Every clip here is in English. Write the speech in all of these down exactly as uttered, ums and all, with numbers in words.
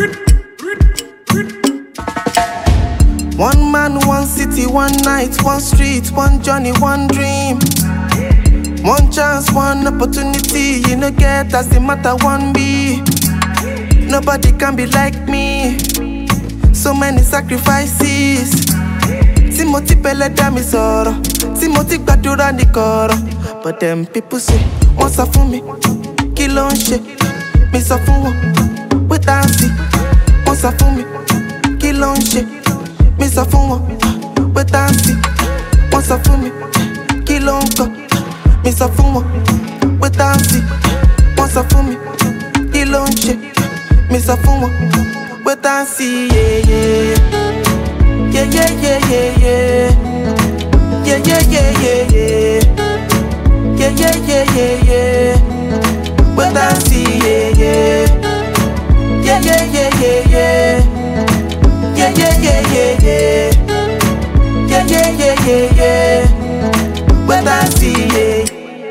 One man, one city, one night, one street, one journey, one dream. One chance, one opportunity, you know get that's the matter one be. Nobody can be like me. So many sacrifices. Timothy Pele dami sọ̀rọ̀, Timothy gbàdúrà ní kọ̀rọ̀. But them people say, wọ́n sọ fún mi, kí ló ń ṣe? Mi sọ fún wọn, wait and see. Wọ́n sọ fún mi, kí ló ń ṣe? Mi sọ fún wọn, wait and see. Wọ́n sọ fún mi, kí ló ń kọ? Mi sọ fún wọn, wait and see. Wọ́n sọ fún mi, kí ló ń ṣe? Mi sọ fún wọn, wait and see. Yeah, yeah. Yeah, yeah, yeah, yeah, yeah. Yeah, yeah, yeah, yeah, yeah. Yeah, yeah, yeah, yeah, yeah. Wait and see, yeah, yeah. Yeah, yeah, yeah, yeah, yeah. Yeah, yeah, yeah, yeah, yeah. Yeah, yeah, yeah, yeah, yeah. Wait and see, yeah.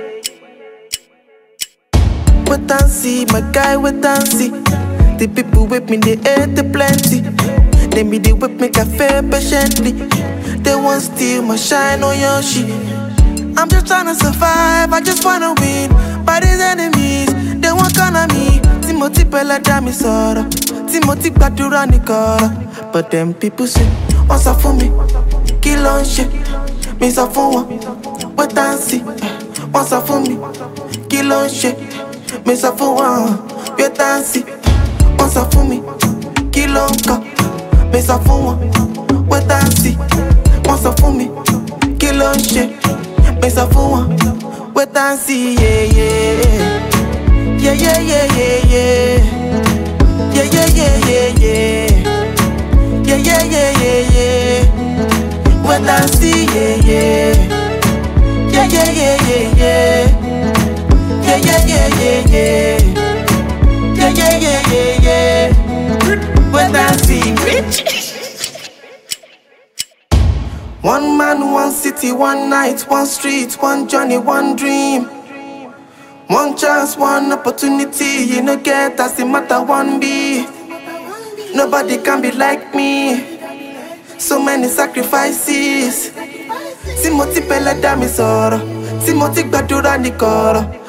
Wait and see, my guy, wait and see. The people with me, they hate the plenty. They me they whip make I fair patiently. They won't steal my shine on your shit. I'm just trying to survive, I just wanna win. By these enemies, they want kinda me. Timothy Pele dami sọ̀rọ̀, Timothy gbàdúrà ní kọ̀rọ̀. But them people say, wọ́n sọ fún mi, kí ló ń ṣe? Mi sọ fún wọn, wait and see. Wọ́n sọ fún mi, kí ló ń ṣe? Mi sọ fún wọn, wait and see. Wọ́n sọ fún mi, kí ló ń kọ? Mi sọ fún wọn, wait and see. Wọ́n sọ fún mi, kí ló ń ṣe? Mi sọ fún wọn, wait and see. Yeah, yeah. Yeah, yeah, yeah, yeah, yeah. Yeah, yeah, yeah, yeah, yeah. Yeah, yeah, yeah, yeah, yeah. Wait and see, yeah, yeah. Yeah, yeah, yeah, yeah, yeah. Yeah, yeah, yeah, yeah, yeah. Yeah, yeah, yeah, yeah, yeah. Wait and see, bitch. One man, one city, one night, one street, one journey, one dream. One chance, one opportunity, you know get that's the matter one be. Nobody can be like me. So many sacrifices. Timothy Pele dami sọ̀rọ̀, Timothy gbàdúrà ní kọ̀rọ̀.